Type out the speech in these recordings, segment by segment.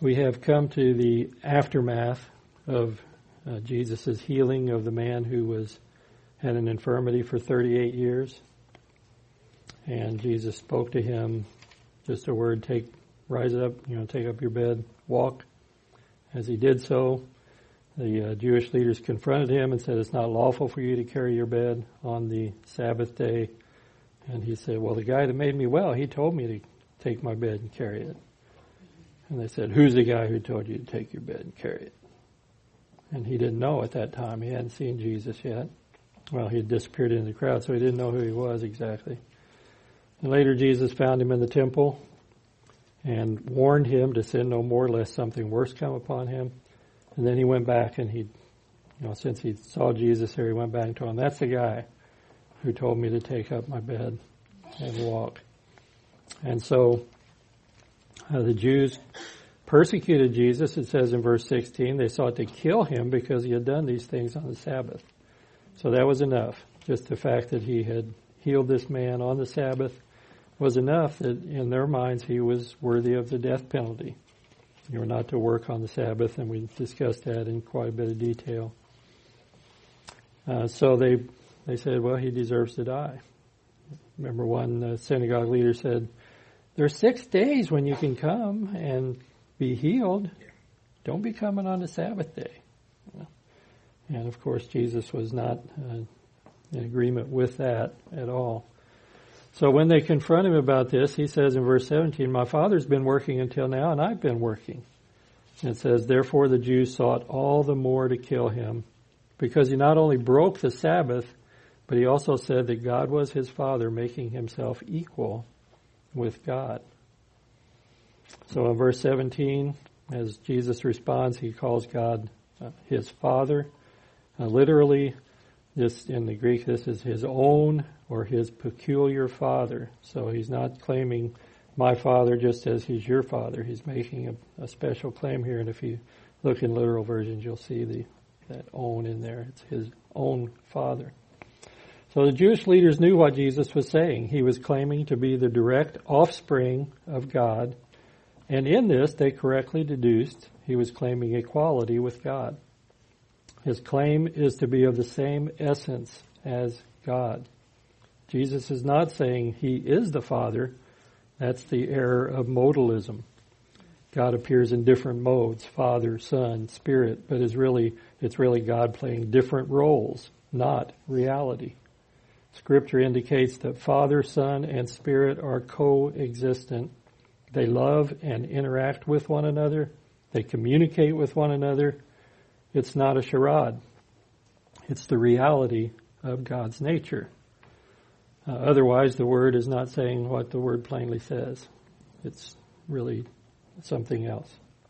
We have come to the aftermath of Jesus' healing of the man who had an infirmity for 38 years. And Jesus spoke to him just a word, rise up, take up your bed, walk. As he did so, the Jewish leaders confronted him and said, it's not lawful for you to carry your bed on the Sabbath day. And he said, well, the guy that made me well, he told me to take my bed and carry it. And they said, who's the guy who told you to take your bed and carry it? And he didn't know at that time. He hadn't seen Jesus yet. Well, he had disappeared into the crowd, so he didn't know who he was exactly. And later Jesus found him in the temple and warned him to sin no more lest something worse come upon him. And then he went back and since he saw Jesus there, he went back and told him, that's the guy who told me to take up my bed and walk. And so the Jews persecuted Jesus, it says in verse 16. They sought to kill him because he had done these things on the Sabbath. So that was enough. Just the fact that he had healed this man on the Sabbath was enough that in their minds he was worthy of the death penalty. You were not to work on the Sabbath, and we discussed that in quite a bit of detail. So they said, well, he deserves to die. Remember one synagogue leader said, there's 6 days when you can come and be healed. Don't be coming on the Sabbath day. And of course, Jesus was not in agreement with that at all. So when they confront him about this, he says in verse 17, my Father's been working until now, and I've been working. And it says, therefore the Jews sought all the more to kill him, because he not only broke the Sabbath, but he also said that God was his Father, making himself equal with God. So in verse 17, as Jesus responds, he calls God his Father. Literally, this in the Greek, this is his own or his peculiar Father. So he's not claiming my Father just as he's your Father. He's making a special claim here. And if you look in literal versions, you'll see that own in there. It's his own Father. So the Jewish leaders knew what Jesus was saying. He was claiming to be the direct offspring of God. And in this, they correctly deduced he was claiming equality with God. His claim is to be of the same essence as God. Jesus is not saying he is the Father. That's the error of modalism. God appears in different modes, Father, Son, Spirit, but it's really God playing different roles, not reality. Scripture indicates that Father, Son, and Spirit are coexistent. They love and interact with one another. They communicate with one another. It's not a charade. It's the reality of God's nature. Otherwise, the Word is not saying what the Word plainly says. It's really something else.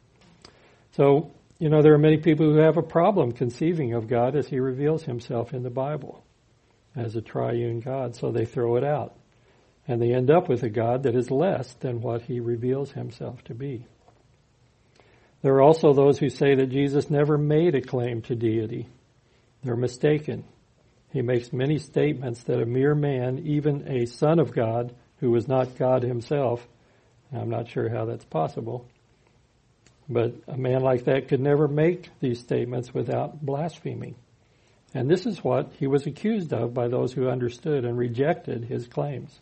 So, there are many people who have a problem conceiving of God as he reveals himself in the Bible as a triune God, so they throw it out. And they end up with a God that is less than what he reveals himself to be. There are also those who say that Jesus never made a claim to deity. They're mistaken. He makes many statements that a mere man, even a son of God, who was not God himself, I'm not sure how that's possible, but a man like that could never make these statements without blaspheming. And this is what he was accused of by those who understood and rejected his claims.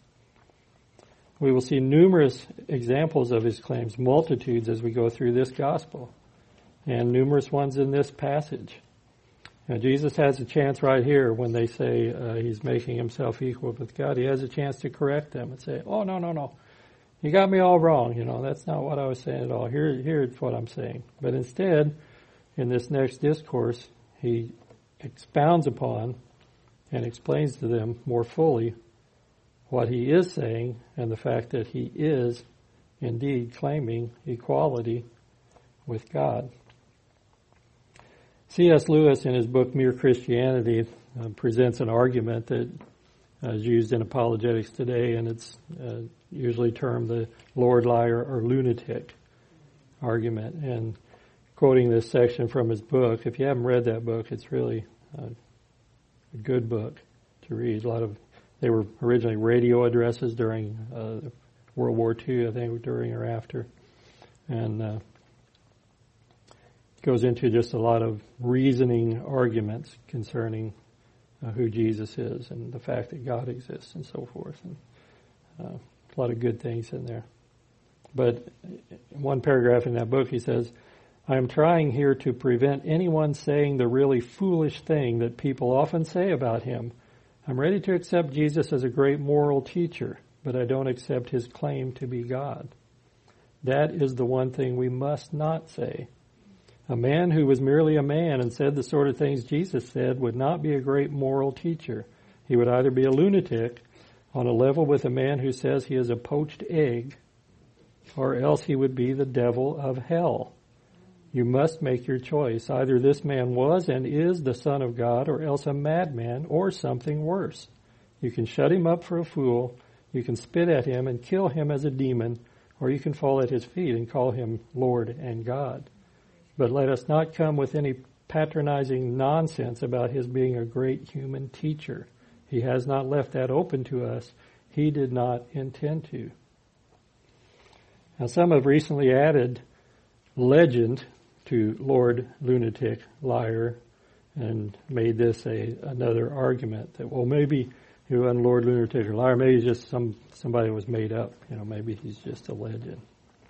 We will see numerous examples of his claims, multitudes as we go through this gospel, and numerous ones in this passage. Now, Jesus has a chance right here when they say he's making himself equal with God. He has a chance to correct them and say, oh, no. You got me all wrong. That's not what I was saying at all. Here's what I'm saying. But instead, in this next discourse, he expounds upon and explains to them more fully what he is saying and the fact that he is indeed claiming equality with God. C.S. Lewis, in his book Mere Christianity, presents an argument that is used in apologetics today, and it's usually termed the Lord, liar, or lunatic argument. And quoting this section from his book, if you haven't read that book, it's really a good book to read. They were originally radio addresses during World War II, I think, during or after. And goes into just a lot of reasoning arguments concerning who Jesus is and the fact that God exists and so forth. And a lot of good things in there. But in one paragraph in that book, he says, I am trying here to prevent anyone saying the really foolish thing that people often say about him. I'm ready to accept Jesus as a great moral teacher, but I don't accept his claim to be God. That is the one thing we must not say. A man who was merely a man and said the sort of things Jesus said would not be a great moral teacher. He would either be a lunatic on a level with a man who says he is a poached egg, or else he would be the devil of hell. You must make your choice. Either this man was and is the Son of God, or else a madman, or something worse. You can shut him up for a fool, you can spit at him and kill him as a demon, or you can fall at his feet and call him Lord and God. But let us not come with any patronizing nonsense about his being a great human teacher. He has not left that open to us. He did not intend to. Now, some have recently added legend to Lord Lunatic Liar and made this another argument that, well, maybe he wasn't Lord Lunatic or Liar, maybe he's just somebody was made up. Maybe he's just a legend.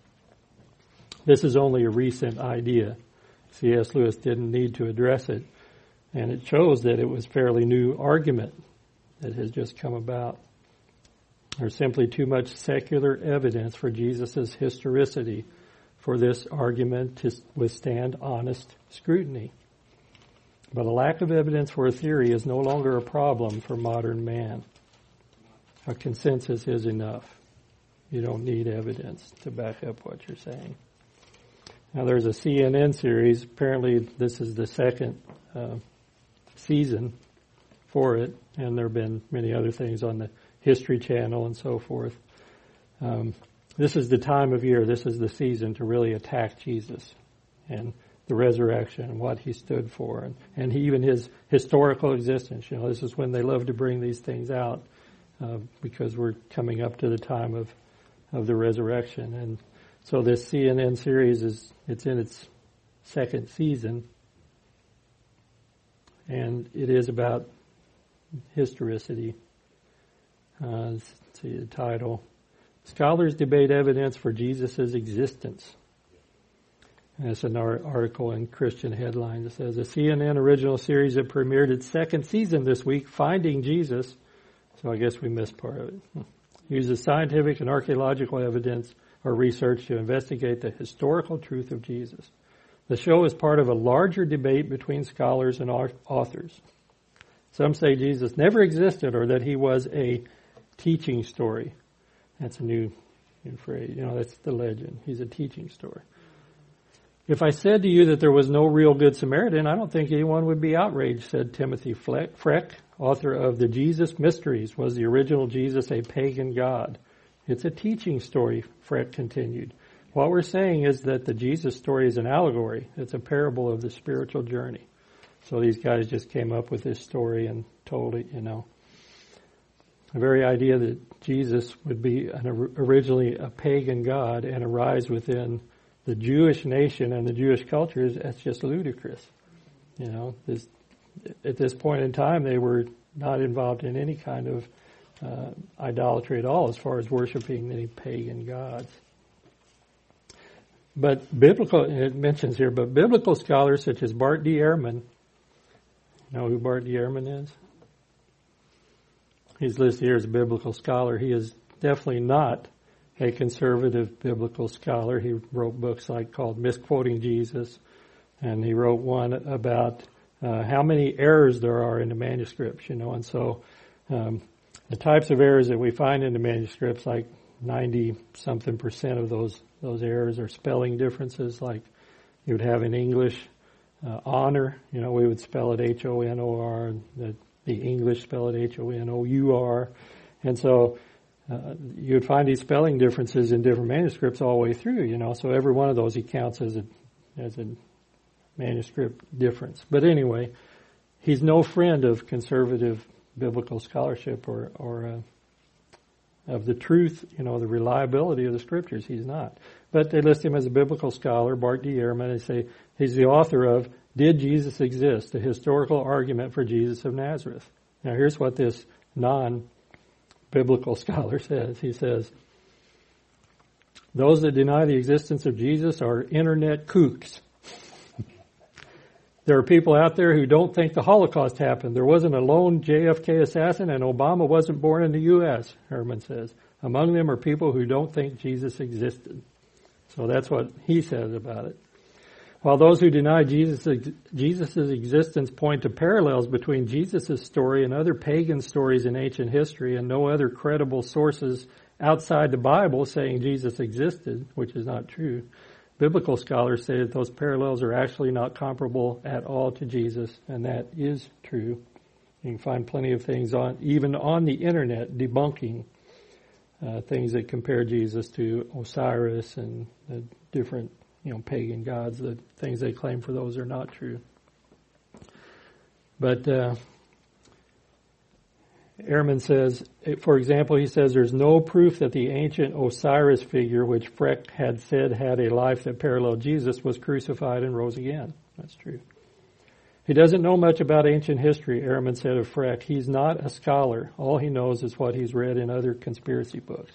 This is only a recent idea. C.S. Lewis didn't need to address it, and it shows that it was fairly new argument that has just come about. There's simply too much secular evidence for Jesus' historicity for this argument to withstand honest scrutiny. But a lack of evidence for a theory is no longer a problem for modern man. A consensus is enough. You don't need evidence to back up what you're saying. Now there's a CNN series. Apparently this is the second season for it, and there have been many other things on the History Channel and so forth. This is the time of year, this is the season to really attack Jesus and the resurrection and what he stood for, and even his historical existence. This is when they love to bring these things out because we're coming up to the time of the resurrection. And so this CNN series it's in its second season, and it is about historicity. Let's see the title. Scholars debate evidence for Jesus' existence. And it's an article in Christian Headlines. It says, a CNN original series that premiered its second season this week, Finding Jesus, so I guess we missed part of it, uses scientific and archaeological evidence or research to investigate the historical truth of Jesus. The show is part of a larger debate between scholars and authors. Some say Jesus never existed or that he was a teaching story. That's a new phrase. That's the legend. He's a teaching story. If I said to you that there was no real Good Samaritan, I don't think anyone would be outraged, said Timothy Freck, author of The Jesus Mysteries. Was the original Jesus a pagan god? It's a teaching story, Freck continued. What we're saying is that the Jesus story is an allegory. It's a parable of the spiritual journey. So these guys just came up with this story and told it, The very idea that Jesus would be originally a pagan god and arise within the Jewish nation and the Jewish culture, that's just ludicrous. At this point in time, they were not involved in any kind of idolatry at all as far as worshiping any pagan gods. But it mentions here, but biblical scholars such as Bart D. Ehrman, you know who Bart D. Ehrman is? He's listed here as a biblical scholar. He is definitely not a conservative biblical scholar. He wrote books called Misquoting Jesus, and he wrote one about how many errors there are in the manuscripts, and so the types of errors that we find in the manuscripts, 90-something% of those errors are spelling differences, like you would have in English, honor, we would spell it H-O-N-O-R, and the English spell it H-O-N-O-U-R, and so you would find these spelling differences in different manuscripts all the way through, so every one of those he counts as a manuscript difference. But anyway, he's no friend of conservative biblical scholarship or of the truth, the reliability of the Scriptures. He's not. But they list him as a biblical scholar, Bart D. Ehrman. They say he's the author of Did Jesus Exist? A Historical Argument for Jesus of Nazareth. Now here's what this non-biblical scholar says. He says, those that deny the existence of Jesus are internet kooks. There are people out there who don't think the Holocaust happened. There wasn't a lone JFK assassin, and Obama wasn't born in the U.S., Ehrman says. Among them are people who don't think Jesus existed. So that's what he says about it. While those who deny Jesus' existence point to parallels between Jesus' story and other pagan stories in ancient history and no other credible sources outside the Bible saying Jesus existed, which is not true, biblical scholars say that those parallels are actually not comparable at all to Jesus, and that is true. You can find plenty of things even on the internet debunking things that compare Jesus to Osiris and the different pagan gods. The things they claim for those are not true. But Ehrman says, for example, he says there's no proof that the ancient Osiris figure, which Freck had said had a life that paralleled Jesus, was crucified and rose again. That's true. He doesn't know much about ancient history, Ehrman said of Freck. He's not a scholar. All he knows is what he's read in other conspiracy books.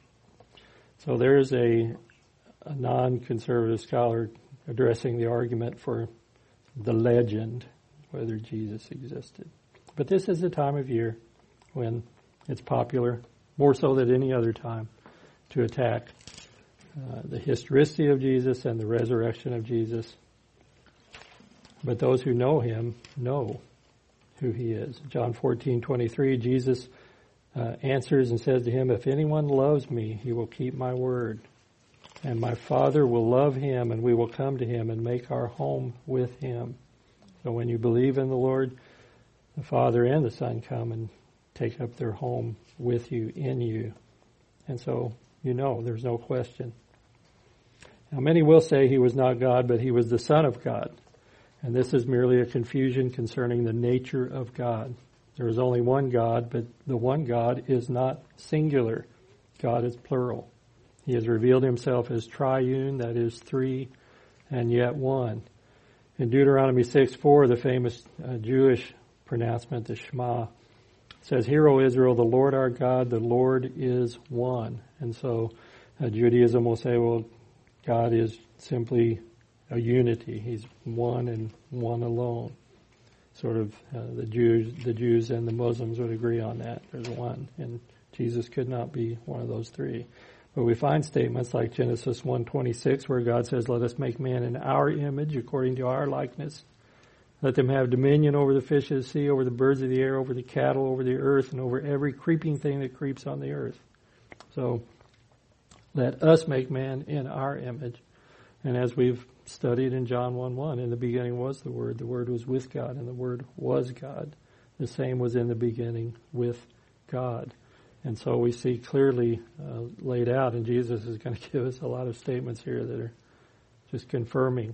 So there's a non-conservative scholar addressing the argument for the legend, whether Jesus existed. But this is the time of year when it's popular, more so than any other time, to attack the historicity of Jesus and the resurrection of Jesus. But those who know him know who he is. John 14:23, Jesus answers and says to him, if anyone loves me, he will keep my word. And my Father will love him, and we will come to him and make our home with him. So when you believe in the Lord, the Father and the Son come and take up their home with you, in you. And so, there's no question. Now, many will say he was not God, but he was the Son of God. And this is merely a confusion concerning the nature of God. There is only one God, but the one God is not singular. God is plural. He has revealed himself as triune, that is three, and yet one. In Deuteronomy 6:4, the famous Jewish pronouncement, the Shema, says, Hear, O Israel, the Lord our God, the Lord is one. And so Judaism will say, well, God is simply a unity. He's one and one alone. Sort of the Jews and the Muslims would agree on that. There's one. And Jesus could not be one of those three. But we find statements like Genesis 1:26 where God says, Let us make man in our image according to our likeness. Let them have dominion over the fish of the sea, over the birds of the air, over the cattle, over the earth, and over every creeping thing that creeps on the earth. So, let us make man in our image. And as we've studied in John 1:1, in the beginning was the Word was with God, and the Word was God. The same was in the beginning with God. And so we see clearly laid out, and Jesus is going to give us a lot of statements here that are just confirming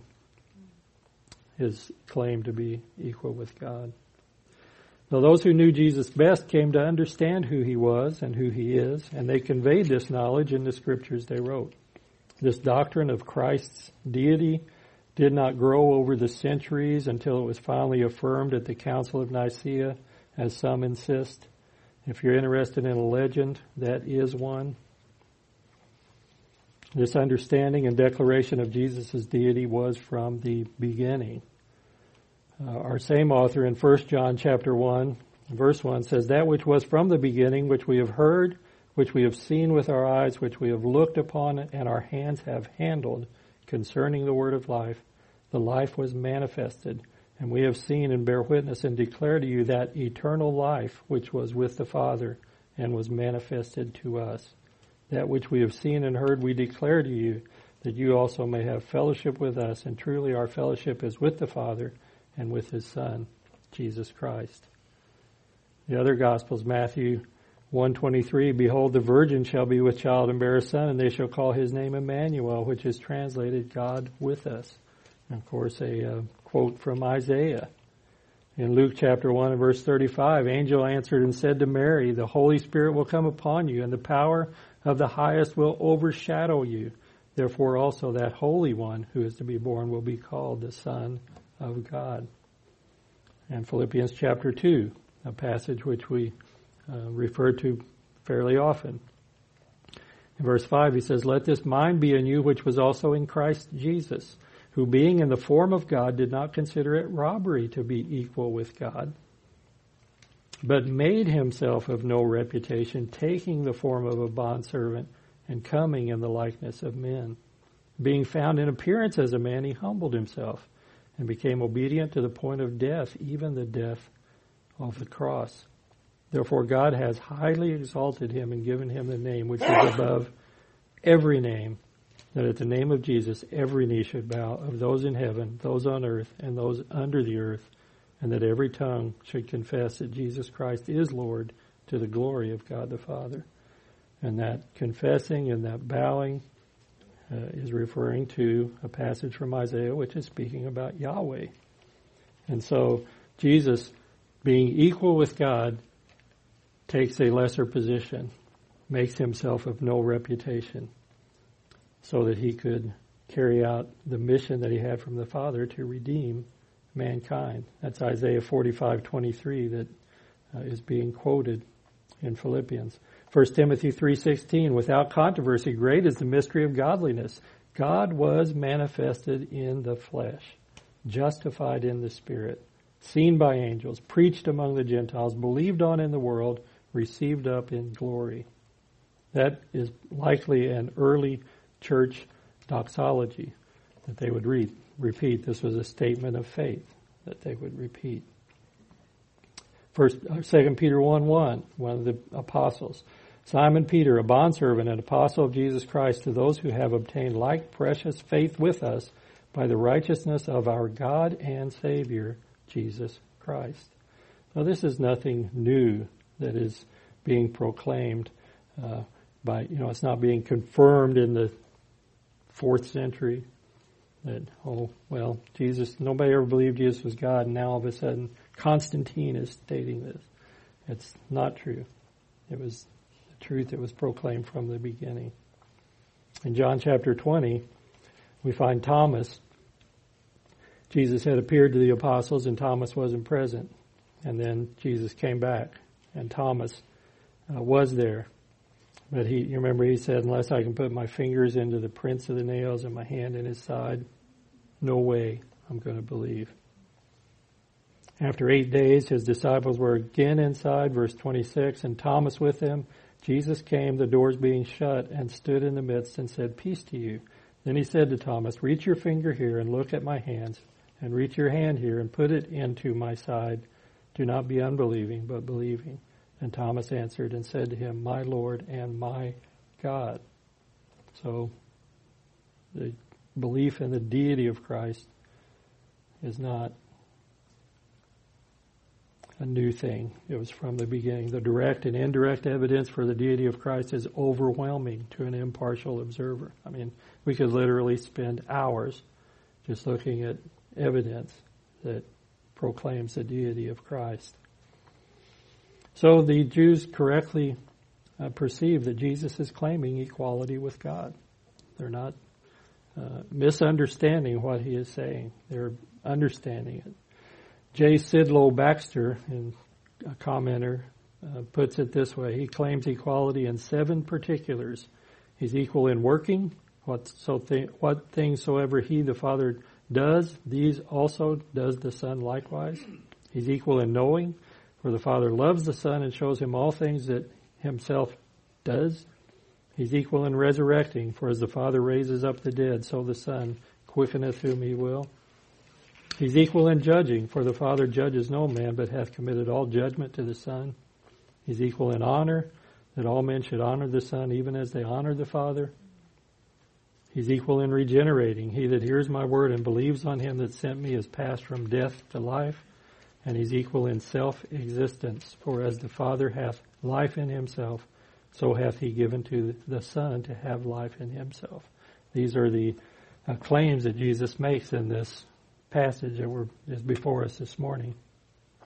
his claim to be equal with God. Now those who knew Jesus best came to understand who he was and who he is, and they conveyed this knowledge in the scriptures they wrote. This doctrine of Christ's deity did not grow over the centuries until it was finally affirmed at the Council of Nicaea, as some insist. If you're interested in a legend, that is one. This understanding and declaration of Jesus' deity was from the beginning. Our same author in 1 John chapter 1, verse 1 says, That which was from the beginning, which we have heard, which we have seen with our eyes, which we have looked upon, and our hands have handled, concerning the word of life, the life was manifested, and we have seen and bear witness and declare to you that eternal life which was with the Father and was manifested to us. That which we have seen and heard we declare to you, that you also may have fellowship with us, and truly our fellowship is with the Father and with his Son, Jesus Christ. The other Gospels, Matthew 1:23, Behold, the virgin shall be with child and bear a son, and they shall call his name Emmanuel, which is translated God with us. And of course, a quote from Isaiah In Luke chapter 1 and verse 35, angel answered and said to Mary, the Holy Spirit will come upon you, and the power of the highest will overshadow you. Therefore also that Holy One who is to be born will be called the Son of God. And Philippians chapter 2, a passage which we refer to fairly often. In verse 5 he says, let this mind be in you which was also in Christ Jesus, who being in the form of God did not consider it robbery to be equal with God, but made himself of no reputation, taking the form of a bondservant and coming in the likeness of men. Being found in appearance as a man, he humbled himself and became obedient to the point of death, even the death of the cross. Therefore God has highly exalted him and given him the name which is above every name, that at the name of Jesus every knee should bow, of those in heaven, those on earth, and those under the earth, and that every tongue should confess that Jesus Christ is Lord, to the glory of God the Father. And that confessing and that bowing is referring to a passage from Isaiah which is speaking about Yahweh. And so Jesus, being equal with God, takes a lesser position, makes himself of no reputation, so that he could carry out the mission that he had from the Father to redeem mankind. That's Isaiah 45:23 that is being quoted in Philippians. 1 Timothy 3:16, without controversy, great is the mystery of godliness. God was manifested in the flesh, justified in the Spirit, seen by angels, preached among the Gentiles, believed on in the world, received up in glory. That is likely an early church doxology that they would repeat. This was a statement of faith that they would repeat. 2 Peter 1:1, one of the apostles. Simon Peter, a bondservant and apostle of Jesus Christ, to those who have obtained like precious faith with us by the righteousness of our God and Savior, Jesus Christ. Now this is nothing new that is being proclaimed it's not being confirmed in the 4th century that, Jesus, nobody ever believed Jesus was God, and now all of a sudden Constantine is stating this. It's not true. It was the truth that was proclaimed from the beginning. In John chapter 20, we find Thomas. Jesus had appeared to the apostles and Thomas wasn't present. And then Jesus came back and Thomas was there. But you remember he said, unless I can put my fingers into the prints of the nails and my hand in his side, no way I'm going to believe. After 8 days, his disciples were again inside, verse 26, and Thomas with them. Jesus came, the doors being shut, and stood in the midst and said, peace to you. Then he said to Thomas, reach your finger here and look at my hands, and reach your hand here and put it into my side. Do not be unbelieving, but believing. And Thomas answered and said to him, my Lord and my God. So the belief in the deity of Christ is not a new thing. It was from the beginning. The direct and indirect evidence for the deity of Christ is overwhelming to an impartial observer. I mean, we could literally spend hours just looking at evidence that proclaims the deity of Christ. So the Jews correctly perceive that Jesus is claiming equality with God. They're not misunderstanding what he is saying. They're understanding it. J. Sidlow Baxter, a commenter, puts it this way. He claims equality in 7 particulars. He's equal in working. What things soever he, the Father, does, these also does the Son likewise. He's equal in knowing, for the Father loves the Son and shows him all things that himself does. He's equal in resurrecting, for as the Father raises up the dead, so the Son quickeneth whom he will. He's equal in judging, for the Father judges no man, but hath committed all judgment to the Son. He's equal in honor, that all men should honor the Son, even as they honor the Father. He's equal in regenerating. He that hears my word and believes on him that sent me is passed from death to life. And he's equal in self-existence, for as the Father hath life in himself, so hath he given to the Son to have life in himself. These are the claims that Jesus makes in this passage that is before us this morning.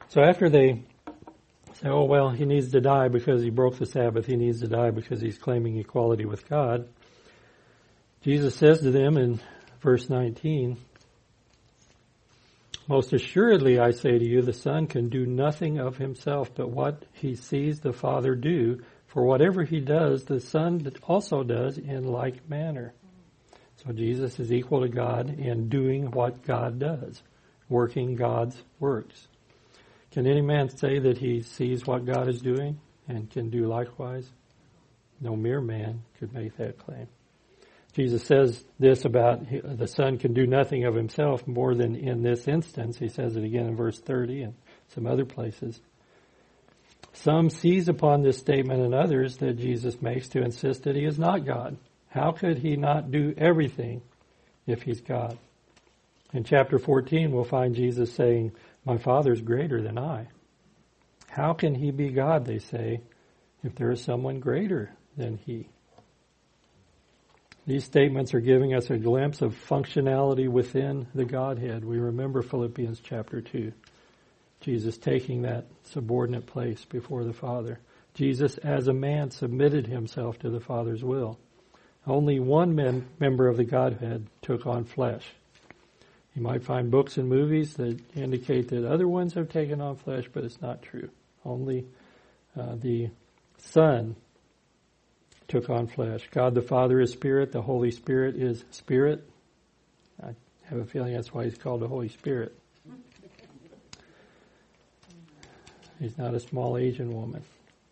So after they say, oh, well, he needs to die because he broke the Sabbath, he needs to die because he's claiming equality with God, Jesus says to them in verse 19, most assuredly I say to you, the Son can do nothing of himself but what he sees the Father do, for whatever he does, the Son also does in like manner. So Jesus is equal to God in doing what God does, working God's works. Can any man say that he sees what God is doing and can do likewise? No mere man could make that claim. Jesus says this about the Son can do nothing of himself more than in this instance. He says it again in verse 30 and some other places. Some seize upon this statement and others that Jesus makes to insist that he is not God. How could he not do everything if he's God? In chapter 14, we'll find Jesus saying, my Father is greater than I. How can he be God, they say, if there is someone greater than he? These statements are giving us a glimpse of functionality within the Godhead. We remember Philippians chapter 2. Jesus taking that subordinate place before the Father. Jesus, as a man, submitted himself to the Father's will. Only one member of the Godhead took on flesh. You might find books and movies that indicate that other ones have taken on flesh, but it's not true. Only the Son took on flesh. God the Father is Spirit. The Holy Spirit is Spirit. I have a feeling that's why he's called the Holy Spirit. He's not a small Asian woman.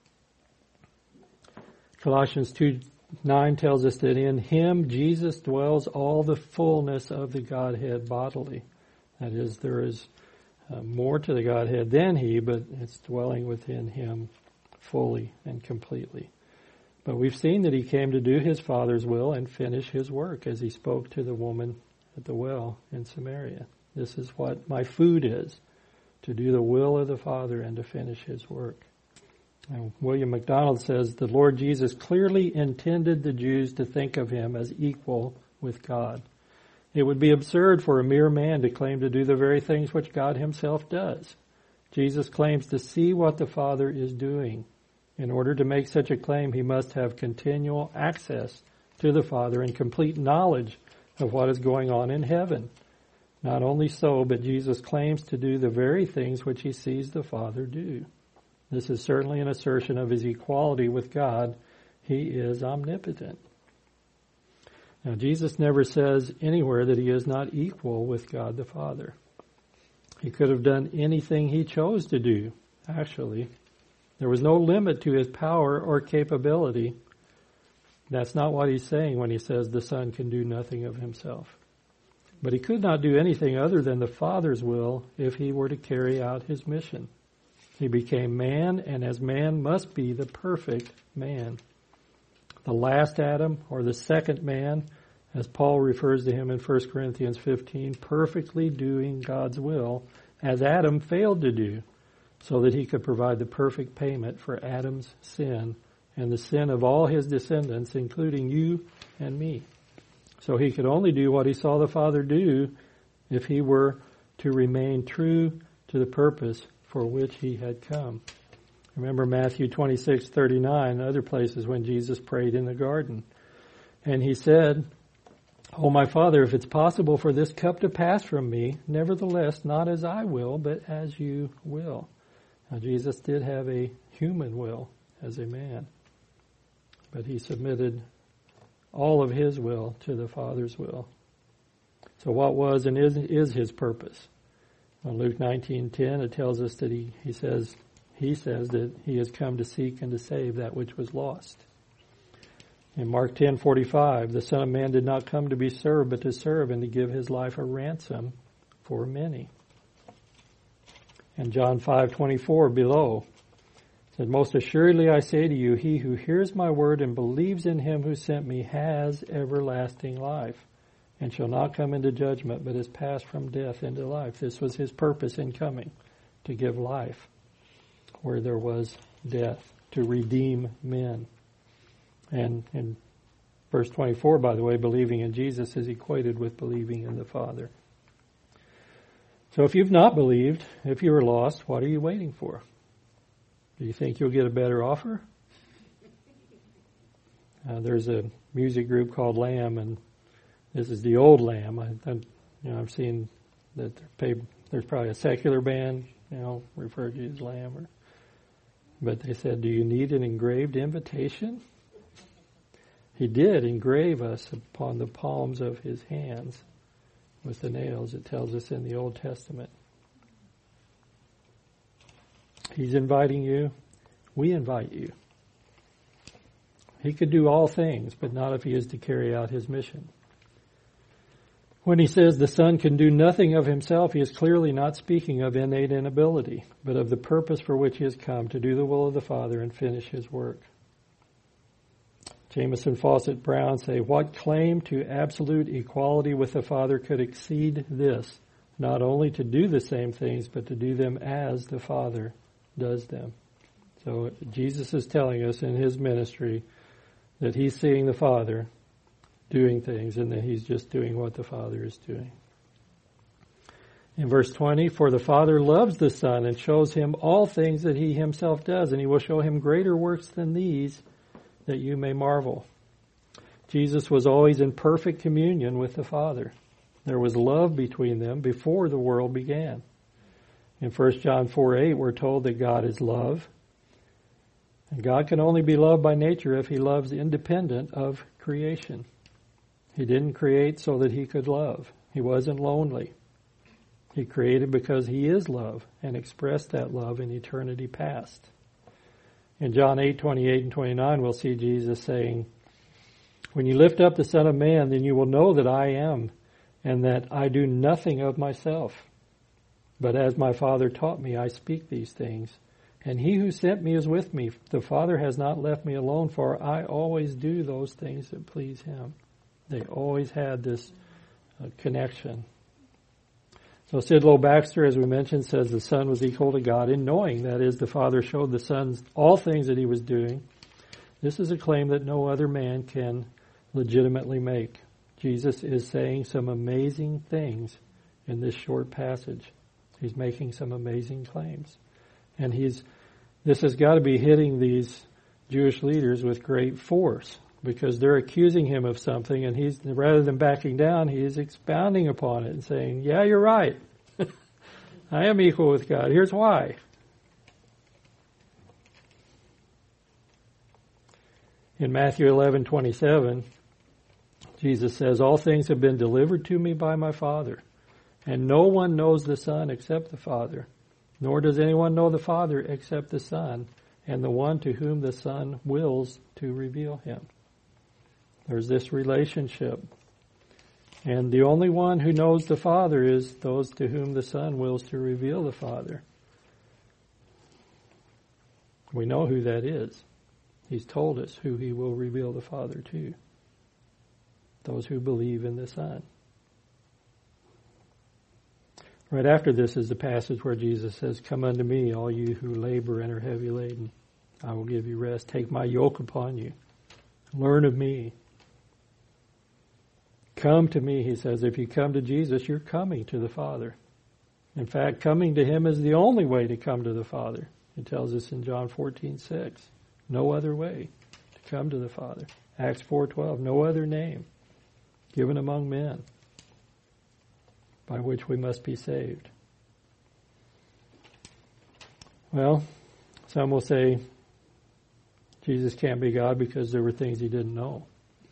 Colossians 2:9 tells us that in him, Jesus, dwells all the fullness of the Godhead bodily. That is, there is more to the Godhead than he, but it's dwelling within him fully and completely. But we've seen that he came to do his Father's will and finish his work as he spoke to the woman at the well in Samaria. This is what my food is, to do the will of the Father and to finish his work. And William MacDonald says, the Lord Jesus clearly intended the Jews to think of him as equal with God. It would be absurd for a mere man to claim to do the very things which God himself does. Jesus claims to see what the Father is doing. In order to make such a claim, he must have continual access to the Father and complete knowledge of what is going on in heaven. Not only so, but Jesus claims to do the very things which he sees the Father do. This is certainly an assertion of his equality with God. He is omnipotent. Now, Jesus never says anywhere that he is not equal with God the Father. He could have done anything he chose to do, actually. There was no limit to his power or capability. That's not what he's saying when he says the Son can do nothing of himself. But he could not do anything other than the Father's will if he were to carry out his mission. He became man, and as man must be the perfect man. The last Adam, or the second man, as Paul refers to him in 1 Corinthians 15, perfectly doing God's will, as Adam failed to do, so that he could provide the perfect payment for Adam's sin and the sin of all his descendants, including you and me. So he could only do what he saw the Father do if he were to remain true to the purpose for which he had come. Remember Matthew 26:39 and other places when Jesus prayed in the garden. And he said, "Oh, my Father, if it's possible for this cup to pass from me, nevertheless, not as I will, but as you will." Now, Jesus did have a human will as a man, but he submitted all of his will to the Father's will. So what was and is his purpose? In Luke 19:10, it tells us that he says that he has come to seek and to save that which was lost. In Mark 10:45, the Son of Man did not come to be served, but to serve and to give his life a ransom for many. And John 5:24 below said, "Most assuredly I say to you, he who hears my word and believes in him who sent me has everlasting life, and shall not come into judgment, but is passed from death into life." This was his purpose in coming, to give life where there was death, to redeem men. And in verse 24, by the way, believing in Jesus is equated with believing in the Father. So if you've not believed, if you were lost, what are you waiting for? Do you think you'll get a better offer? There's a music group called Lamb, and this is the old Lamb. I've seen that there's probably a secular band, referred to as Lamb. But they said, do you need an engraved invitation? He did engrave us upon the palms of his hands with the nails, it tells us in the Old Testament. He's inviting you. We invite you. He could do all things, but not if he is to carry out his mission. When he says the Son can do nothing of himself, he is clearly not speaking of innate inability, but of the purpose for which he has come, to do the will of the Father and finish his work. Jameson, Fawcett, Brown say, what claim to absolute equality with the Father could exceed this, not only to do the same things, but to do them as the Father does them. So Jesus is telling us in his ministry that he's seeing the Father doing things and that he's just doing what the Father is doing. In verse 20, for the Father loves the Son and shows him all things that he himself does, and he will show him greater works than these, that you may marvel. Jesus was always in perfect communion with the Father. There was love between them before the world began. In 1 John 4:8, we're told that God is love. And God can only be loved by nature if he loves independent of creation. He didn't create so that he could love. He wasn't lonely. He created because he is love and expressed that love in eternity past. In John 8:28 and 29, we'll see Jesus saying, when you lift up the Son of Man, then you will know that I am, and that I do nothing of myself. But as my Father taught me, I speak these things. And he who sent me is with me. The Father has not left me alone, for I always do those things that please him. They always had this connection. So Sidlow Baxter, as we mentioned, says the Son was equal to God in knowing, that is, the Father showed the Son all things that he was doing. This is a claim that no other man can legitimately make. Jesus is saying some amazing things in this short passage. He's making some amazing claims. And this has got to be hitting these Jewish leaders with great force, because they're accusing him of something, and he's, rather than backing down, he is expounding upon it and saying, yeah, you're right. I am equal with God. Here's why. In Matthew 11:27, Jesus says, all things have been delivered to me by my Father, and no one knows the Son except the Father, nor does anyone know the Father except the Son, and the one to whom the Son wills to reveal him. There's this relationship. And the only one who knows the Father is those to whom the Son wills to reveal the Father. We know who that is. He's told us who he will reveal the Father to. Those who believe in the Son. Right after this is the passage where Jesus says, come unto me, all you who labor and are heavy laden. I will give you rest. Take my yoke upon you. Learn of me. Come to me, he says. If you come to Jesus, you're coming to the Father. In fact, coming to him is the only way to come to the Father. It tells us in John 14:6. No other way to come to the Father. Acts 4:12. No other name given among men by which we must be saved. Well, some will say Jesus can't be God because there were things he didn't know.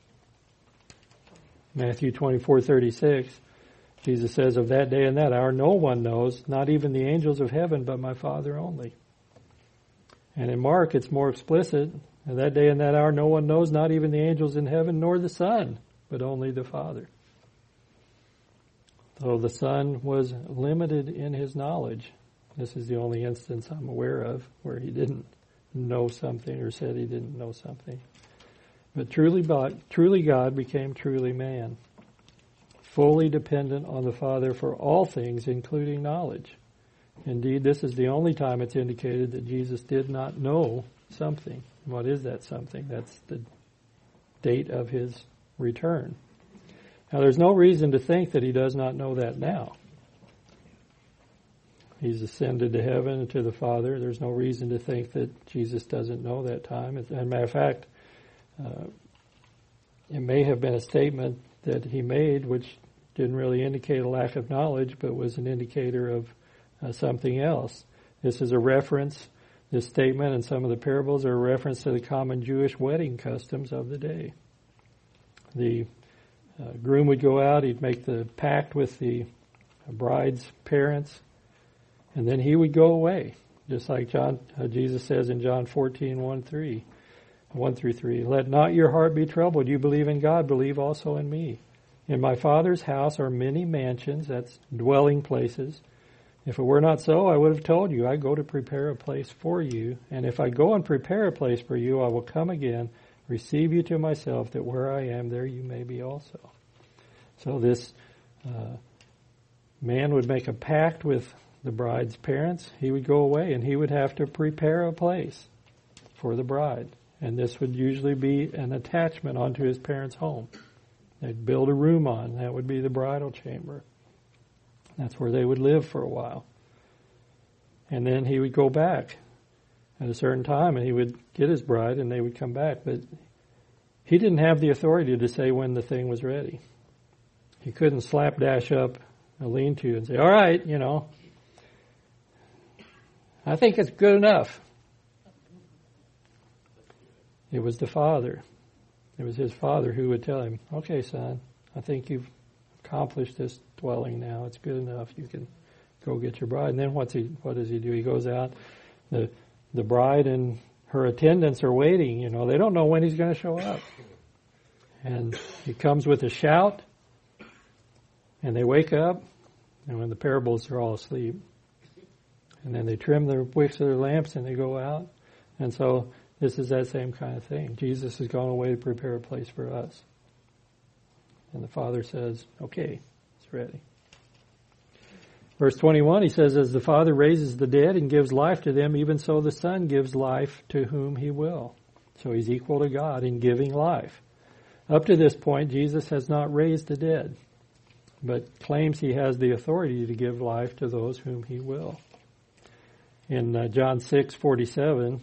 Matthew 24:36, Jesus says, of that day and that hour no one knows, not even the angels of heaven, but my Father only. And in Mark it's more explicit, of that day and that hour no one knows, not even the angels in heaven, nor the Son, but only the Father. So the Son was limited in his knowledge. This is the only instance I'm aware of where he didn't know something or said he didn't know something. But truly God became truly man, fully dependent on the Father for all things, including knowledge. Indeed, this is the only time it's indicated that Jesus did not know something. What is that something? That's the date of his return. Now, there's no reason to think that he does not know that now. He's ascended to heaven and to the Father. There's no reason to think that Jesus doesn't know that time. As a matter of fact, it may have been a statement that he made which didn't really indicate a lack of knowledge, but was an indicator of something else. This is a reference, this statement and some of the parables are a reference to the common Jewish wedding customs of the day. The groom would go out, he'd make the pact with the bride's parents, and then he would go away, just like Jesus says in John 14, 1 through 3. Let not your heart be troubled. You believe in God, believe also in me. In my Father's house are many mansions, that's dwelling places. If it were not so, I would have told you, I go to prepare a place for you. And if I go and prepare a place for you, I will come again, receive you to myself, that where I am, there you may be also. So this man would make a pact with the bride's parents. He would go away and he would have to prepare a place for the bride. And this would usually be an attachment onto his parents' home. They'd build a room on. That would be the bridal chamber. That's where they would live for a while. And then he would go back at a certain time and he would get his bride and they would come back. But he didn't have the authority to say when the thing was ready. He couldn't slapdash up a lean-to and say, all right, I think it's good enough. It was the Father. It was his Father who would tell him, okay, son, I think you've accomplished this dwelling now. It's good enough. You can go get your bride. And then what does he do? He goes out. The bride and her attendants are waiting. They don't know when he's going to show up. And he comes with a shout, and they wake up, and when the parables are all asleep. And then they trim the wicks of their lamps, and they go out. And so this is that same kind of thing. Jesus has gone away to prepare a place for us. And the Father says, okay, it's ready. Verse 21, he says, as the Father raises the dead and gives life to them, even so the Son gives life to whom he will. So he's equal to God in giving life. Up to this point, Jesus has not raised the dead, but claims he has the authority to give life to those whom he will. In John 6:47,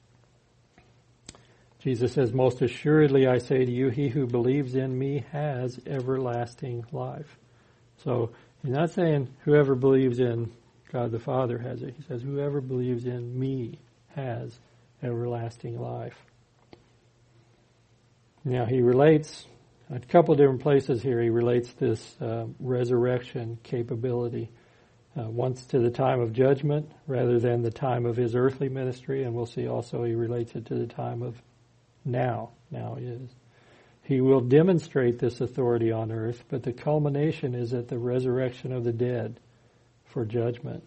Jesus says, most assuredly I say to you, he who believes in me has everlasting life. So he's not saying whoever believes in God the Father has it. He says whoever believes in me has everlasting life. Now he relates, a couple different places here, he relates this resurrection capability once to the time of judgment rather than the time of his earthly ministry, and we'll see also he relates it to the time of now is. He will demonstrate this authority on earth, but the culmination is at the resurrection of the dead for judgment.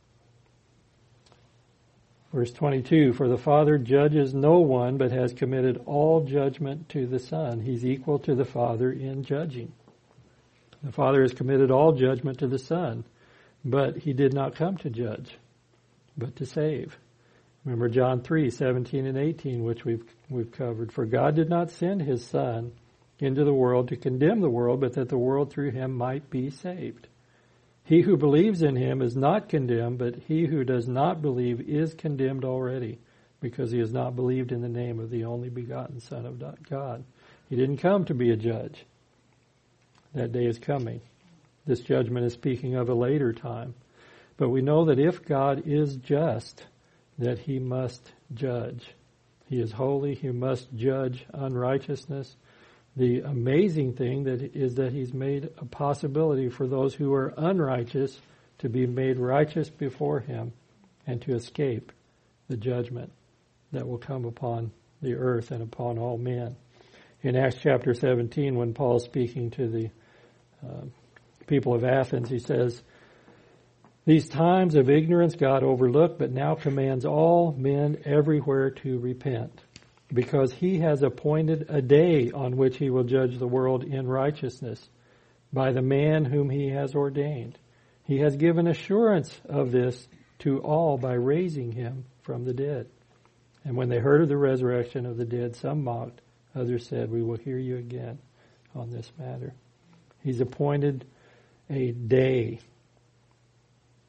Verse 22, for the Father judges no one, but has committed all judgment to the Son. He's equal to the Father in judging. The Father has committed all judgment to the Son, but he did not come to judge, but to save. Remember John 3:17 and 18, which we've covered. For God did not send his Son into the world to condemn the world, but that the world through him might be saved. He who believes in him is not condemned, but he who does not believe is condemned already, because he has not believed in the name of the only begotten Son of God. He didn't come to be a judge. That day is coming. This judgment is speaking of a later time. But we know that if God is just, that he must judge. He is holy. He must judge unrighteousness. The amazing thing is that he's made a possibility for those who are unrighteous to be made righteous before him and to escape the judgment that will come upon the earth and upon all men. In Acts chapter 17, when Paul's speaking to the people of Athens, he says, these times of ignorance God overlooked, but now commands all men everywhere to repent, because he has appointed a day on which he will judge the world in righteousness by the man whom he has ordained. He has given assurance of this to all by raising him from the dead. And when they heard of the resurrection of the dead, some mocked, others said, we will hear you again on this matter. He's appointed a day.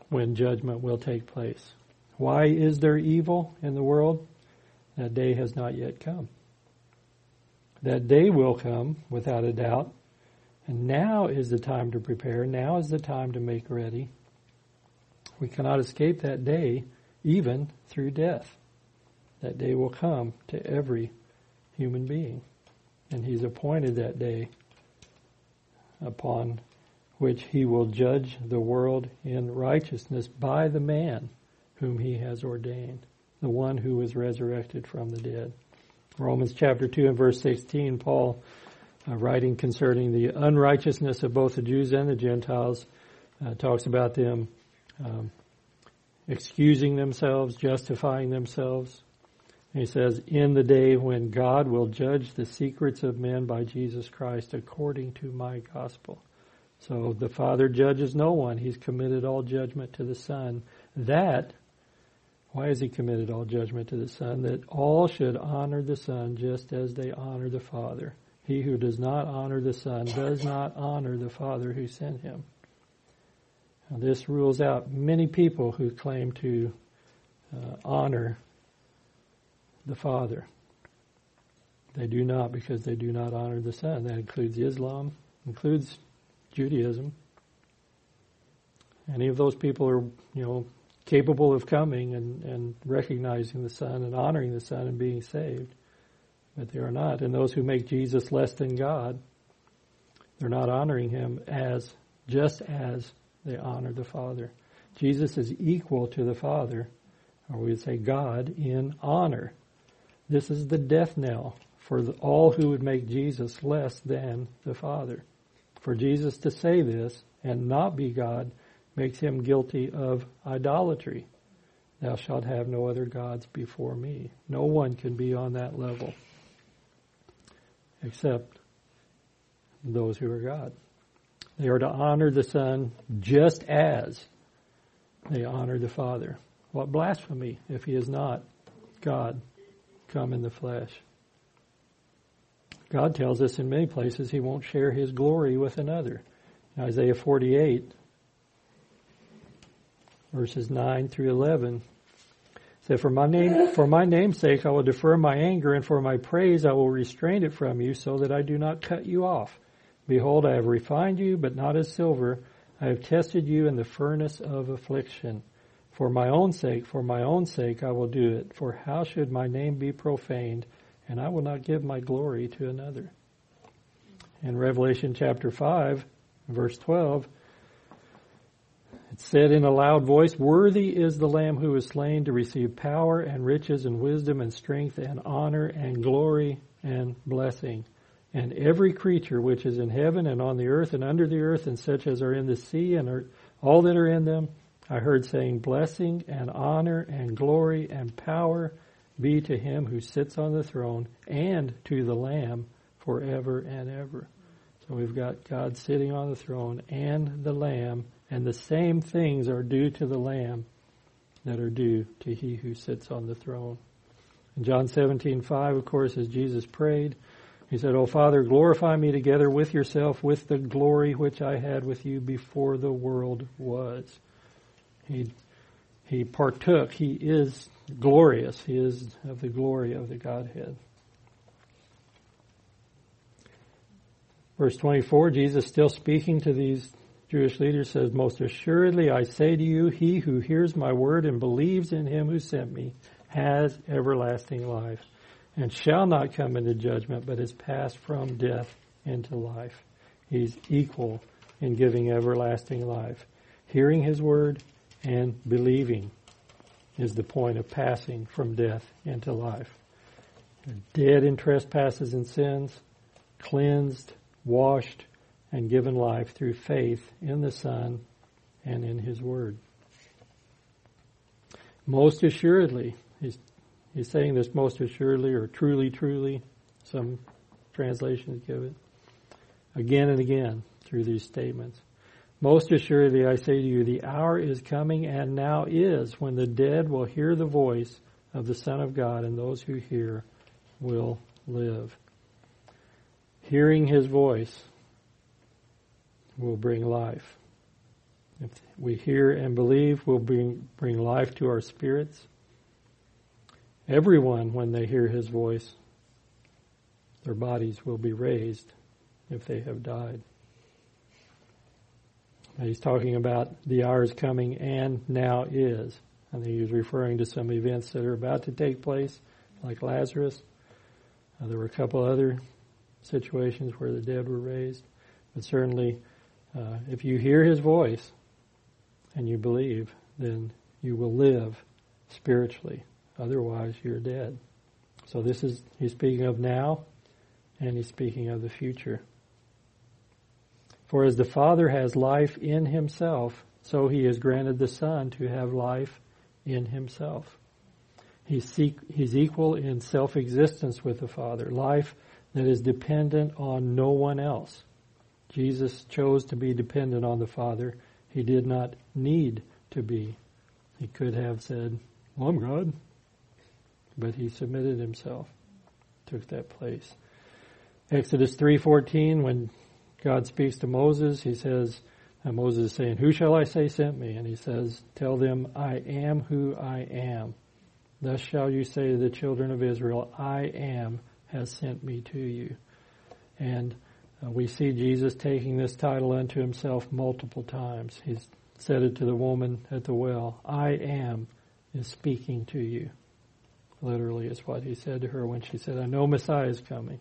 when judgment will take place. Why is there evil in the world? That day has not yet come. That day will come, without a doubt. And now is the time to prepare. Now is the time to make ready. We cannot escape that day, even through death. That day will come to every human being. And He's appointed that day upon which He will judge the world in righteousness by the man whom He has ordained, the one who was resurrected from the dead. Romans chapter 2 and verse 16, Paul, writing concerning the unrighteousness of both the Jews and the Gentiles, talks about them excusing themselves, justifying themselves. And he says, in the day when God will judge the secrets of men by Jesus Christ according to my gospel. So the Father judges no one. He's committed all judgment to the Son. Why has He committed all judgment to the Son? That all should honor the Son just as they honor the Father. He who does not honor the Son does not honor the Father who sent Him. Now, this rules out many people who claim to honor the Father. They do not, because they do not honor the Son. That includes Islam, includes Judaism. Any of those people are, capable of coming and recognizing the Son and honoring the Son and being saved. But they are not. And those who make Jesus less than God, they're not honoring Him just as they honor the Father. Jesus is equal to the Father, or we would say God, in honor. This is the death knell for all who would make Jesus less than the Father. For Jesus to say this and not be God makes Him guilty of idolatry. Thou shalt have no other gods before me. No one can be on that level except those who are God. They are to honor the Son just as they honor the Father. What blasphemy if He is not God come in the flesh. God tells us in many places He won't share His glory with another. In Isaiah 48, verses 9 through 11, said, For my name's sake I will defer my anger, and for my praise I will restrain it from you, so that I do not cut you off. Behold, I have refined you, but not as silver. I have tested you in the furnace of affliction. For my own sake, I will do it. For how should my name be profaned? And I will not give my glory to another. In Revelation chapter 5, verse 12, it said in a loud voice, Worthy is the Lamb who was slain to receive power and riches and wisdom and strength and honor and glory and blessing. And every creature which is in heaven and on the earth and under the earth and such as are in the sea and all that are in them, I heard saying, Blessing and honor and glory and power be to Him who sits on the throne and to the Lamb forever and ever. So we've got God sitting on the throne and the Lamb, and the same things are due to the Lamb that are due to He who sits on the throne. In John 17:5, of course, as Jesus prayed, He said, O Father, glorify me together with yourself with the glory which I had with you before the world was. He partook. He is glorious. He is of the glory of the Godhead. Verse 24, Jesus still speaking to these Jewish leaders says, Most assuredly I say to you, he who hears my word and believes in Him who sent me has everlasting life, and shall not come into judgment, but is passed from death into life. He's equal in giving everlasting life. Hearing His word and believing is the point of passing from death into life. Dead in trespasses and sins, cleansed, washed, and given life through faith in the Son and in His word. Most assuredly, he's saying this most assuredly, or truly, truly, some translations give it, again and again through these statements. Most assuredly, I say to you, the hour is coming and now is when the dead will hear the voice of the Son of God, and those who hear will live. Hearing His voice will bring life. If we hear and believe, we'll bring life to our spirits. Everyone, when they hear his voice, their bodies will be raised if they have died. He's talking about the hour is coming and now is. I think he's referring to some events that are about to take place, like Lazarus. There were a couple other situations where the dead were raised. But certainly, if you hear his voice and you believe, then you will live spiritually. Otherwise, you're dead. So he's speaking of now, and he's speaking of the future. For as the Father has life in himself, so he has granted the Son to have life in himself. He's equal in self-existence with the Father, life that is dependent on no one else. Jesus chose to be dependent on the Father. He did not need to be. He could have said, well, I'm God. But he submitted himself, took that place. Exodus 3:14, when God speaks to Moses, he says, and Moses is saying, who shall I say sent me? And he says, tell them, I am who I am. Thus shall you say to the children of Israel, I am has sent me to you. And we see Jesus taking this title unto himself multiple times. He's said it to the woman at the well, I am is speaking to you. Literally is what he said to her when she said, I know Messiah is coming.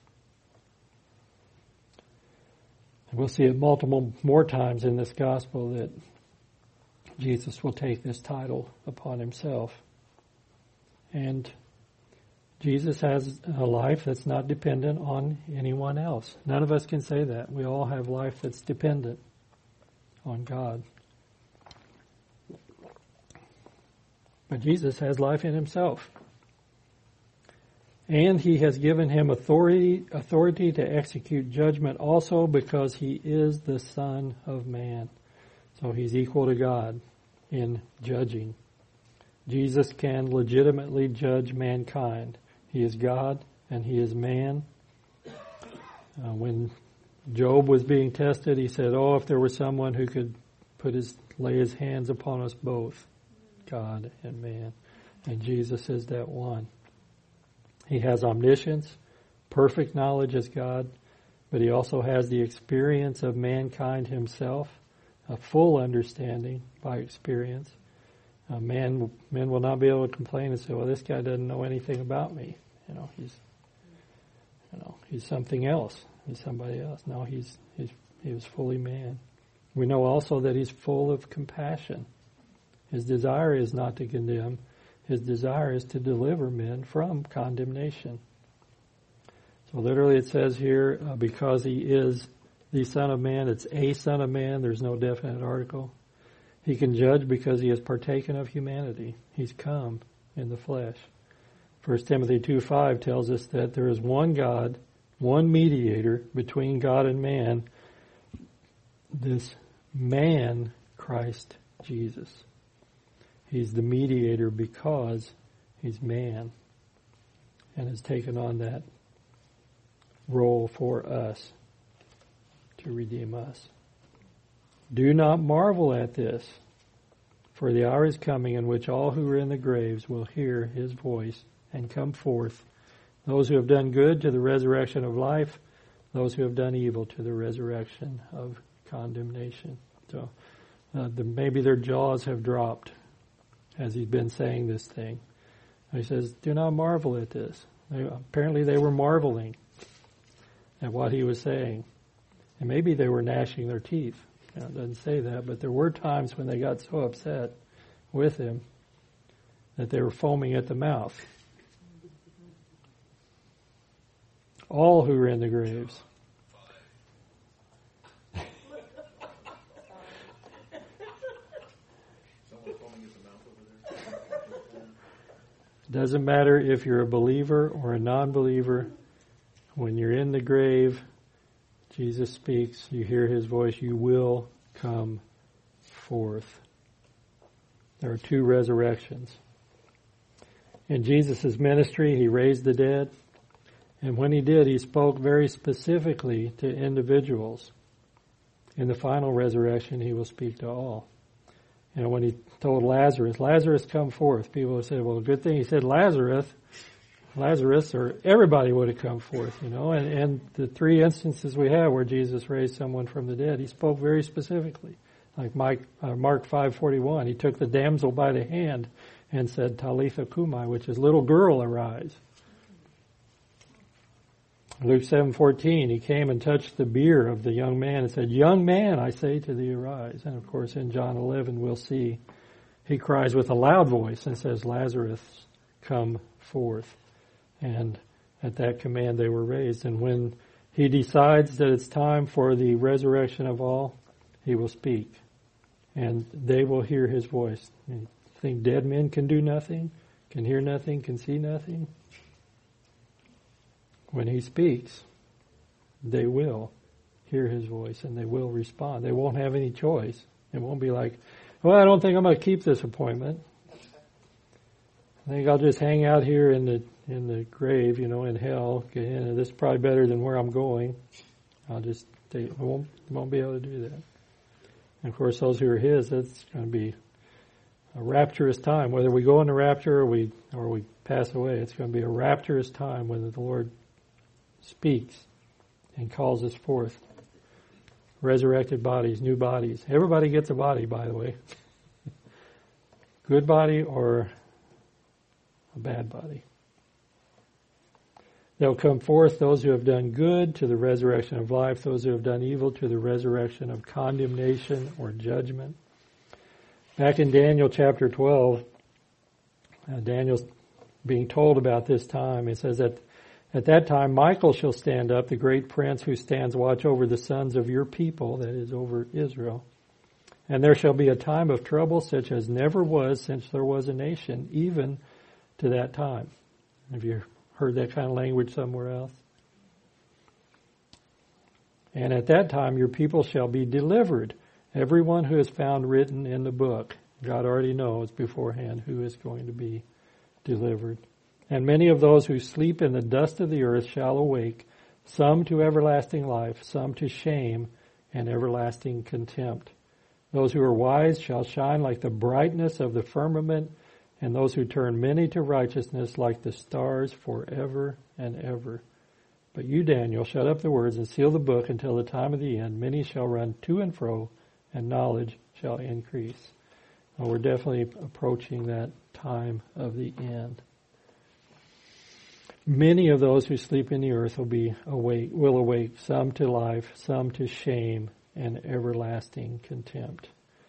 We'll see it multiple more times in this gospel that Jesus will take this title upon himself. And Jesus has a life that's not dependent on anyone else. None of us can say that. We all have life that's dependent on God. But Jesus has life in himself. And he has given him authority to execute judgment also because he is the Son of Man. So he's equal to God in judging. Jesus can legitimately judge mankind. He is God and he is man. When Job was being tested, he said, oh, if there were someone who could lay his hands upon us both, God and man. And Jesus is that one. He has omniscience, perfect knowledge as God, but he also has the experience of mankind himself, a full understanding by experience. Men will not be able to complain and say, well, this guy doesn't know anything about me. He's something else. He's somebody else. No, he was fully man. We know also that he's full of compassion. His desire is not to condemn. His desire is to deliver men from condemnation. So literally it says here, because he is the Son of Man, it's a Son of Man, there's no definite article. He can judge because he has partaken of humanity. He's come in the flesh. 1 Timothy 2:5 tells us that there is one God, one mediator between God and man, this man, Christ Jesus. He's the mediator because he's man and has taken on that role for us to redeem us. Do not marvel at this, for the hour is coming in which all who are in the graves will hear his voice and come forth, those who have done good to the resurrection of life, those who have done evil to the resurrection of condemnation. So maybe their jaws have dropped as he's been saying this thing. And he says, do not marvel at this. Apparently they were marveling at what he was saying. And maybe they were gnashing their teeth. It doesn't say that, but there were times when they got so upset with him that they were foaming at the mouth. All who were in the graves. Doesn't matter if you're a believer or a non-believer. When you're in the grave, Jesus speaks, you hear his voice, you will come forth. There are two resurrections. In Jesus' ministry, he raised the dead. And when he did, he spoke very specifically to individuals. in the final resurrection, he will speak to all. You know, when he told Lazarus, Lazarus, come forth, people have said, well, good thing he said Lazarus, or everybody would have come forth, you know. And the three instances we have where Jesus raised someone from the dead, he spoke very specifically. Like Mark 5:41, he took the damsel by the hand and said, Talitha cumi, which is, little girl, arise. Luke 7:14, he came and touched the bier of the young man and said, young man, I say to thee, arise. And of course in John 11 we'll see he cries with a loud voice and says, Lazarus, come forth. And at that command they were raised. And when he decides that it's time for the resurrection of all, he will speak. And they will hear his voice. You think dead men can do nothing, can hear nothing, can see nothing? When he speaks, they will hear his voice and they will respond. They won't have any choice. It won't be like, well, I don't think I'm going to keep this appointment. I think I'll just hang out here in the grave, you know, in hell. This is probably better than where I'm going. I'll just take, I won't be able to do that. And of course, those who are his, that's going to be a rapturous time. Whether we go in the rapture or we pass away, it's going to be a rapturous time when the Lord speaks and calls us forth. Resurrected bodies, new bodies. Everybody gets a body, by the way. Good body or a bad body. They'll come forth, those who have done good, to the resurrection of life, those who have done evil, to the resurrection of condemnation or judgment. Back in Daniel chapter 12, Daniel's being told about this time. It says that at that time Michael shall stand up, the great prince who stands watch over the sons of your people, that is, over Israel. And there shall be a time of trouble such as never was since there was a nation, even to that time. Have you heard that kind of language somewhere else? And at that time your people shall be delivered, everyone who is found written in the book. God already knows beforehand who is going to be delivered. And many of those who sleep in the dust of the earth shall awake, some to everlasting life, some to shame and everlasting contempt. Those who are wise shall shine like the brightness of the firmament, and those who turn many to righteousness like the stars forever and ever. But you, Daniel, shut up the words and seal the book until the time of the end. Many shall run to and fro, and knowledge shall increase. Well, we're definitely approaching that time of the end. Many of those who sleep in the earth will awake, some to life, some to shame and everlasting contempt.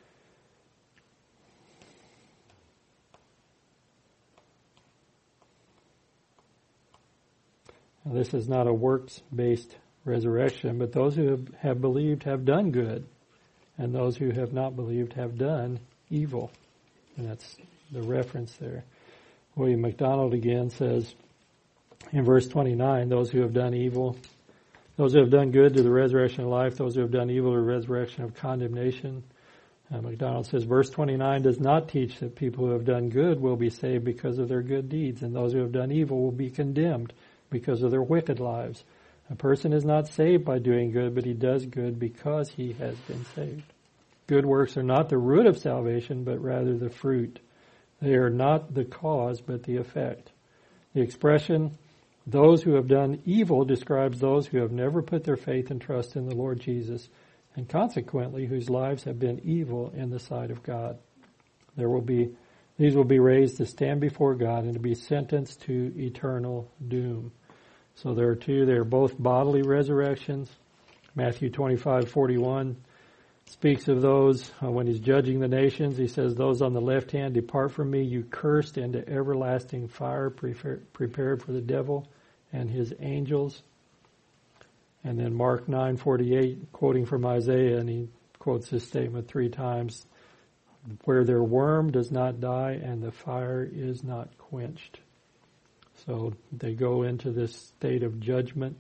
Now, this is not a works-based resurrection, but those who have believed have done good, and those who have not believed have done evil. And that's the reference there. William MacDonald again says in verse 29, those who have done evil, those who have done good to the resurrection of life, those who have done evil to the resurrection of condemnation. MacDonald says verse 29 does not teach that people who have done good will be saved because of their good deeds, and those who have done evil will be condemned because of their wicked lives. A person is not saved by doing good, but he does good because he has been saved. Good works are not the root of salvation, but rather the fruit. They are not the cause, but the effect. The expression, those who have done evil, describes those who have never put their faith and trust in the Lord Jesus, and consequently whose lives have been evil in the sight of God. These will be raised to stand before God and to be sentenced to eternal doom. So there are two. They are both bodily resurrections. Matthew 25:41 speaks of those when he's judging the nations. He says, those on the left hand, depart from me, you cursed, into everlasting fire prepared for the devil and his angels. And then Mark 9:48, quoting from Isaiah, and he quotes this statement 3 times, where their worm does not die and the fire is not quenched. So they go into this state of judgment,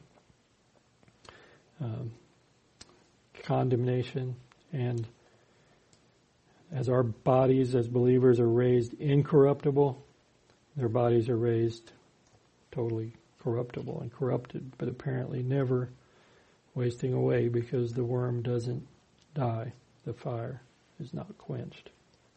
condemnation, and as our bodies as believers are raised incorruptible, their bodies are raised totally corruptible and corrupted, but apparently never wasting away because the worm doesn't die. The fire is not quenched.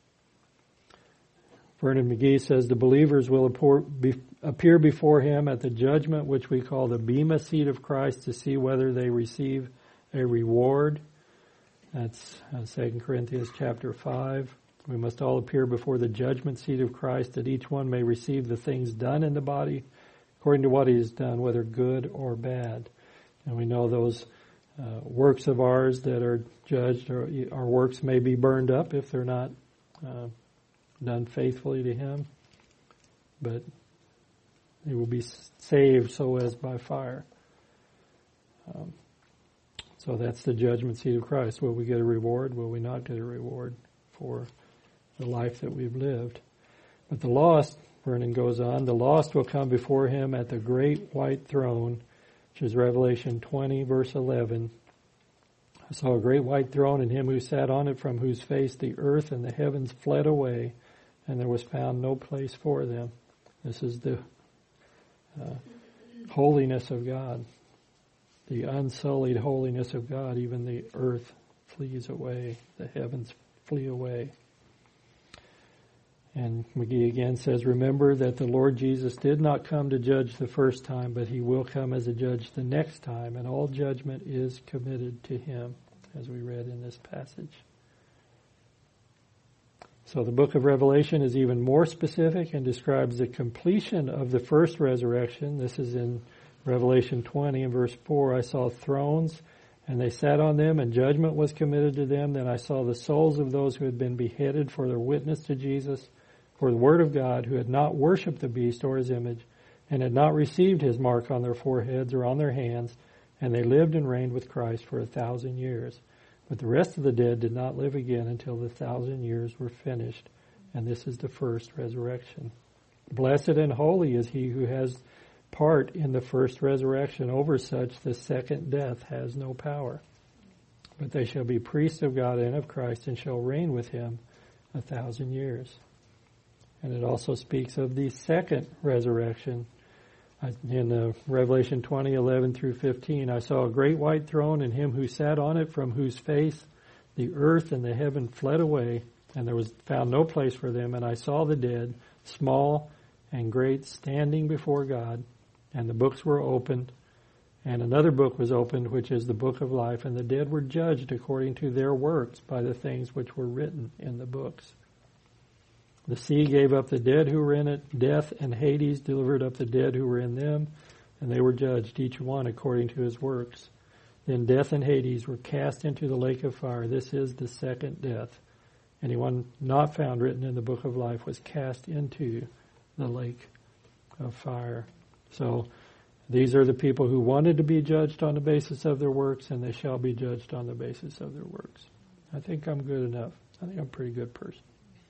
Vernon McGee says the believers will appear before him at the judgment which we call the Bema seat of Christ to see whether they receive a reward. That's 2 Corinthians chapter 5. We must all appear before the judgment seat of Christ that each one may receive the things done in the body according to what he has done, whether good or bad. And we know those works of ours that are judged, or our works may be burned up if they're not done faithfully to him, but they will be saved so as by fire. So that's the judgment seat of Christ. Will we get a reward? Will we not get a reward for the life that we've lived? But the lost, Vernon goes on, the lost will come before him at the great white throne, which is Revelation 20, verse 11. I saw a great white throne and him who sat on it, from whose face the earth and the heavens fled away, and there was found no place for them. This is the holiness of God, the unsullied holiness of God. Even the earth flees away, the heavens flee away. And McGee again says, remember that the Lord Jesus did not come to judge the first time, but he will come as a judge the next time, and all judgment is committed to him, as we read in this passage. So the book of Revelation is even more specific and describes the completion of the first resurrection. This is in Revelation 20 and verse 4. I saw thrones, and they sat on them, and judgment was committed to them. Then I saw the souls of those who had been beheaded for their witness to Jesus, for the word of God, who had not worshipped the beast or his image, and had not received his mark on their foreheads or on their hands, and they lived and reigned with Christ for 1,000 years. But the rest of the dead did not live again until the 1,000 years were finished, and this is the first resurrection. Blessed and holy is he who has part in the first resurrection. Over such the second death has no power. But they shall be priests of God and of Christ, and shall reign with him 1,000 years. And it also speaks of the second resurrection. In Revelation 20, 11 through 15, I saw a great white throne and him who sat on it, from whose face the earth and the heaven fled away, and there was found no place for them. And I saw the dead, small and great, standing before God, and the books were opened, and another book was opened, which is the book of life, and the dead were judged according to their works by the things which were written in the books. The sea gave up the dead who were in it. Death and Hades delivered up the dead who were in them, and they were judged, each one according to his works. Then death and Hades were cast into the lake of fire. This is the second death. Anyone not found written in the book of life was cast into the lake of fire. So these are the people who wanted to be judged on the basis of their works, and they shall be judged on the basis of their works. I think I'm good enough. I think I'm a pretty good person.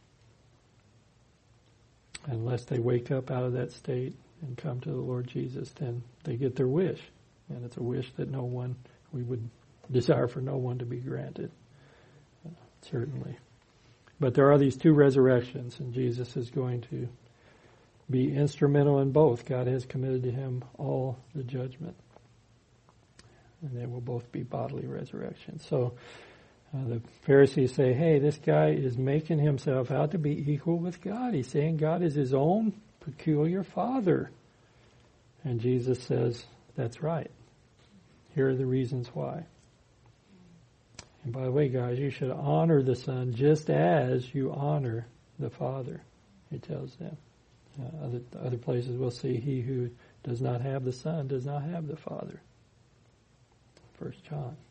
Unless they wake up out of that state and come to the Lord Jesus, then they get their wish. And it's a wish that we would desire for no one to be granted. Certainly. But there are these two resurrections, and Jesus is going to be instrumental in both. God has committed to him all the judgment. And they will both be bodily resurrections. So the Pharisees say, hey, this guy is making himself out to be equal with God. He's saying God is his own peculiar Father. And Jesus says, that's right. Here are the reasons why. And by the way, guys, you should honor the Son just as you honor the Father, he tells them. Other places we'll see, he who does not have the Son does not have the Father. 1 John.